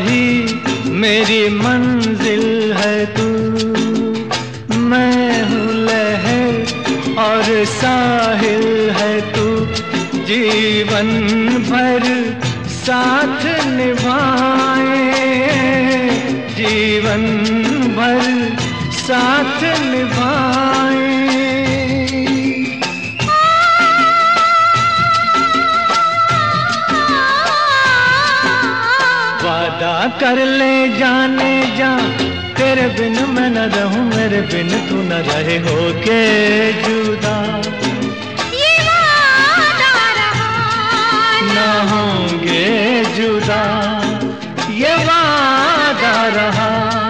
ही मेरी मंजिल है तू। मैं हूँ लहर और साहिल है तू, जीवन भर साथ निभाए, जीवन भर साथ निभाए। वादा कर ले जाने जा, तेरे बिन मैं न रहूं, मेरे बिन तू न रहे, होके जुदा ये वादा रहा, न होंगे जुदा, ये वादा रहा।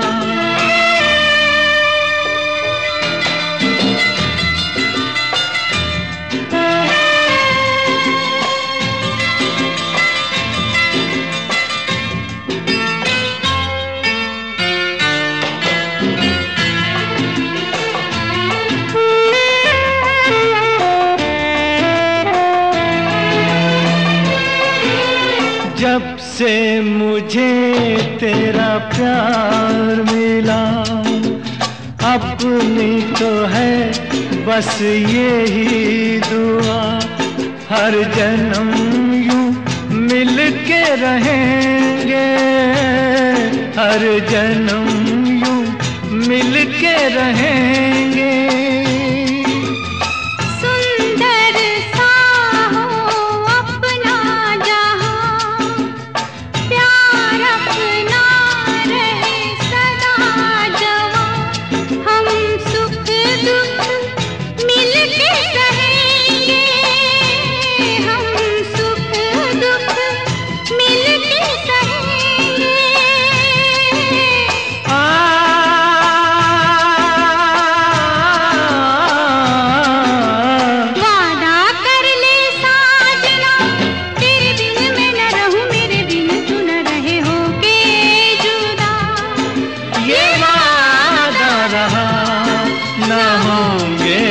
जब से मुझे तेरा प्यार मिला, अपनी तो है बस यही दुआ, हर जन्म यूं मिल के रहेंगे, हर जन्म यूं मिल के रहेंगे। न होंगे